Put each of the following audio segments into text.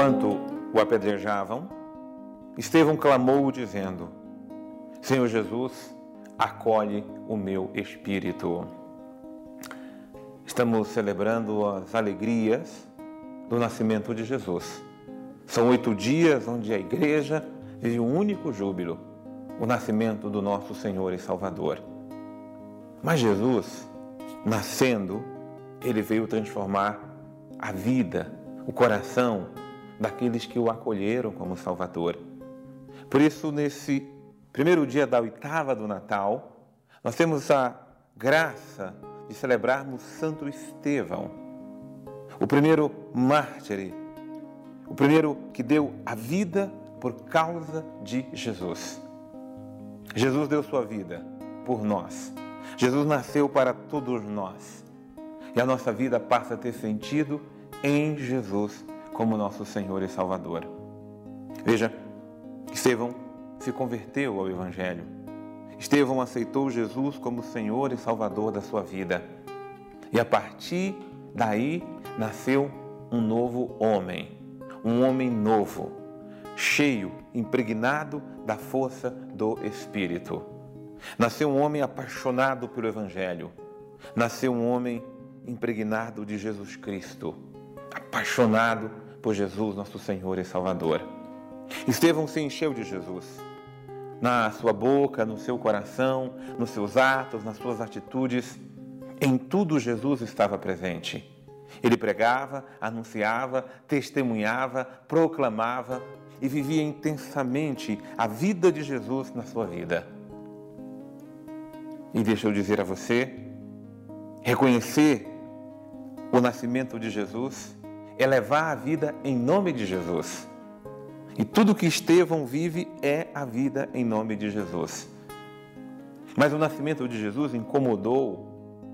Enquanto o apedrejavam, Estevão clamou dizendo: Senhor Jesus, acolhe o meu espírito. Estamos celebrando as alegrias do nascimento de Jesus. São 8 dias onde a igreja vive um único júbilo, o nascimento do nosso Senhor e Salvador. Mas Jesus, nascendo, ele veio transformar a vida, o coração daqueles que o acolheram como Salvador. Por isso, nesse primeiro dia da oitava do Natal, nós temos a graça de celebrarmos Santo Estevão, o primeiro mártir, o primeiro que deu a vida por causa de Jesus. Jesus deu sua vida por nós. Jesus nasceu para todos nós. E a nossa vida passa a ter sentido em Jesus como nosso Senhor e Salvador. Veja, Estevão se converteu ao Evangelho. Estevão aceitou Jesus como Senhor e Salvador da sua vida. E a partir daí nasceu um novo homem, um homem novo, cheio, impregnado da força do Espírito. Nasceu um homem apaixonado pelo Evangelho. Nasceu um homem impregnado de Jesus Cristo, apaixonado por Jesus, nosso Senhor e Salvador. Estevão se encheu de Jesus. Na sua boca, no seu coração, nos seus atos, nas suas atitudes, em tudo Jesus estava presente. Ele pregava, anunciava, testemunhava, proclamava e vivia intensamente a vida de Jesus na sua vida. E deixa eu dizer a você, reconhecer o nascimento de Jesus é levar a vida em nome de Jesus. E tudo que Estevão vive é a vida em nome de Jesus. Mas o nascimento de Jesus incomodou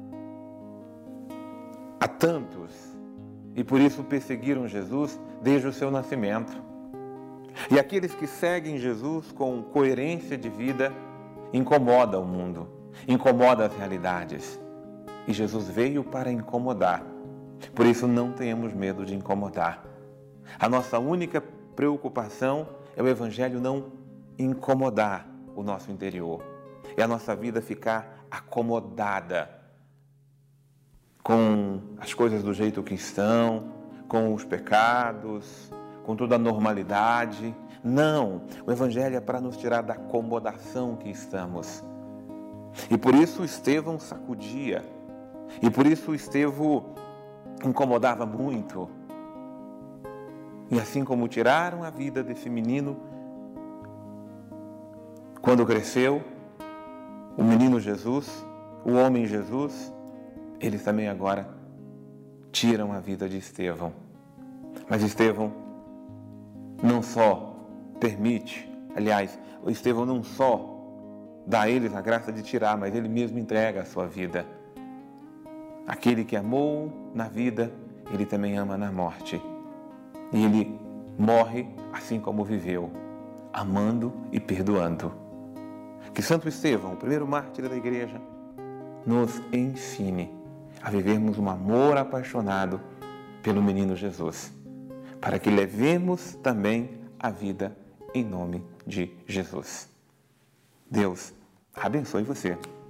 a tantos e por isso perseguiram Jesus desde o seu nascimento. E aqueles que seguem Jesus com coerência de vida incomoda o mundo, incomoda as realidades. E Jesus veio para incomodar. Por isso não tenhamos medo de incomodar. A nossa única preocupação é o Evangelho não incomodar o nosso interior. É a nossa vida ficar acomodada com as coisas do jeito que estão, com os pecados, com toda a normalidade. Não, o Evangelho é para nos tirar da acomodação que estamos. E por isso Estevão sacudia. E por isso Estevão incomodava muito. E assim como tiraram a vida desse menino, quando cresceu, o menino Jesus, o homem Jesus, eles também agora tiram a vida de Estevão. Mas Estevão não só permite, aliás, o Estevão não só dá a eles a graça de tirar, mas ele mesmo entrega a sua vida. Aquele que amou na vida, ele também ama na morte. E ele morre assim como viveu, amando e perdoando. Que Santo Estevão, o primeiro mártir da igreja, nos ensine a vivermos um amor apaixonado pelo menino Jesus, para que levemos também a vida em nome de Jesus. Deus abençoe você.